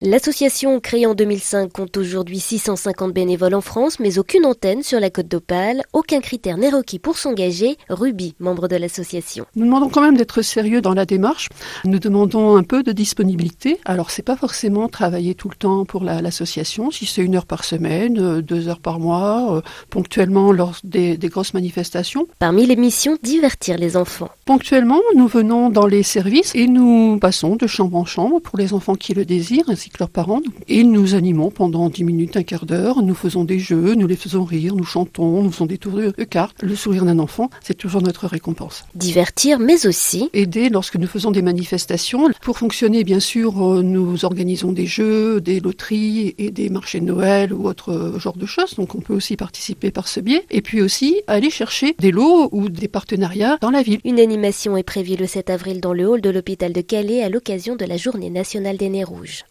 L'association, créée en 2005, compte aujourd'hui 650 bénévoles en France, mais aucune antenne sur la Côte d'Opale. Aucun critère n'est requis pour s'engager. Ruby, membre de l'association. Nous demandons quand même d'être sérieux dans la démarche. Nous demandons un peu de disponibilité. Alors, c'est pas forcément travailler tout le temps pour l'association. Si c'est 1 heure par semaine, 2 heures par mois, ponctuellement lors des grosses manifestations. Parmi les missions, divertir les enfants. Ponctuellement, nous venons dans les services et nous passons de chambre en chambre pour les enfants qui le désirent, ainsi que leurs parents. Et nous animons pendant 10 minutes, un quart d'heure. Nous faisons des jeux, nous les faisons rire, nous chantons, nous faisons des tours de cartes. Le sourire d'un enfant, c'est toujours notre récompense. Divertir, mais aussi aider lorsque nous faisons des manifestations. Pour fonctionner, bien sûr, nous organisons des jeux, des loteries et des marchés de Noël ou autre genre de choses. Donc on peut aussi participer par ce biais. Et puis aussi aller chercher des lots ou des partenariats dans la ville. Une animation est prévue le 7 avril dans le hall de l'hôpital de Calais à l'occasion de la Journée nationale des Nez Rouges.